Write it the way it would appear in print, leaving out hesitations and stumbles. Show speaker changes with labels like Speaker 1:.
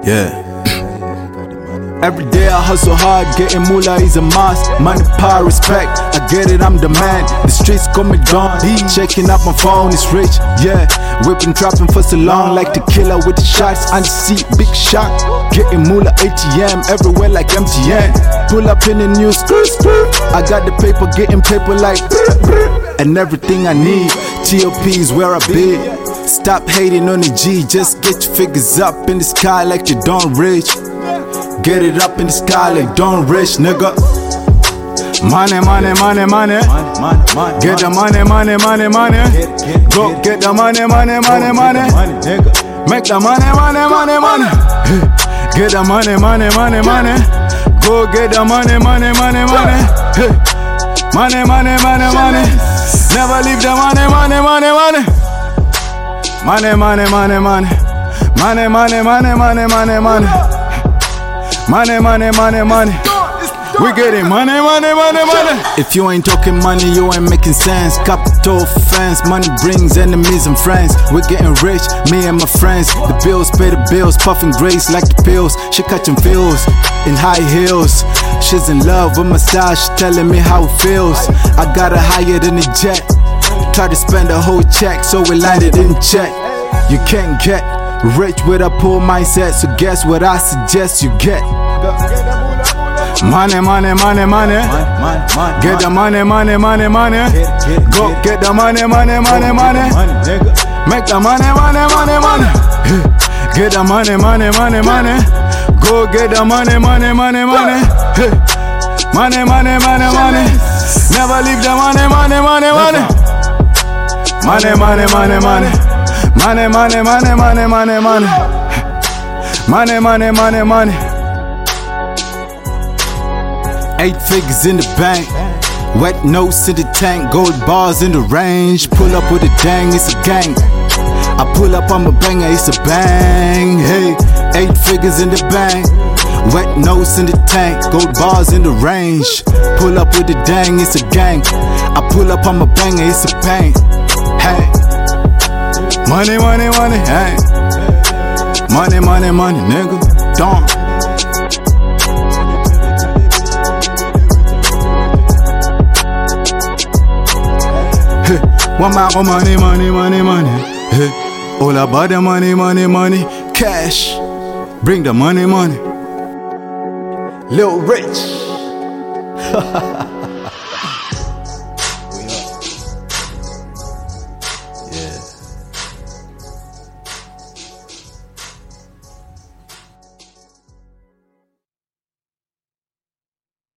Speaker 1: Yeah. Every day I hustle hard, getting moolah is a must. Money, power, respect, I get it, I'm the man. The streets call me Don. Checking up my phone, it's rich, yeah. Whipping, trapping for so long, like the killer with the shots. On the seat, big shot. Getting moolah ATM, everywhere like MTN. Pull up in the new skirt. I got the paper, getting paper like and everything I need. TOP's where I be. Stop hating on the G, just get your figures up in the sky like you don't rich. Get it up in the sky like don't rich, nigga. Money, money, money, money. Get the money, money, money, money. Go get the money, money, money, money. Make the money, money, money, money. Get the money, money, money, money. Go get the money, money, money, money. Money, money, money, money. Never leave the money, money, money, money. Money, money, money, money. Money, money, money, money, money, money. Money, money, money, money. We getting money, money, money, money. If you ain't talking money, you ain't making sense. Capital fans, money brings enemies and friends. We're getting rich, me and my friends. The bills pay the bills, puffing grace like the pills. She catching feels in high heels. She's in love with my style, she telling me how it feels. I got her higher than a jet. Try to spend a whole check, so we landed in check. You can't get rich with a poor mindset, so guess what I suggest you get? Money, money, money, money. Get the money, money, money, money. Go get the money, money, money, money. Make the money, money, money, money. Get the money, money, money, money. Go get the money, money, money, money. Money, money, money, money. Never leave the money, money, money, money. Money, money, money, money. Money, money, money, money, money, money. Money, money, money, money. 8 figures in the bank. Wet notes in the tank. Gold bars in the range. Pull up with a dang, it's a gang. I pull up, I'm a banger, it's a bang. Hey, 8 figures in the bank. Wet notes in the tank. Gold bars in the range. Pull up with a dang, it's a gang. I pull up, I'm a banger, it's a bang. Hey. Money, money, money, hey. Money, money, money, nigga. Don't. Hey. One mile of money, money, money, money. Hey. All about the money, money, money. Cash. Bring the money, money. Lil Rich.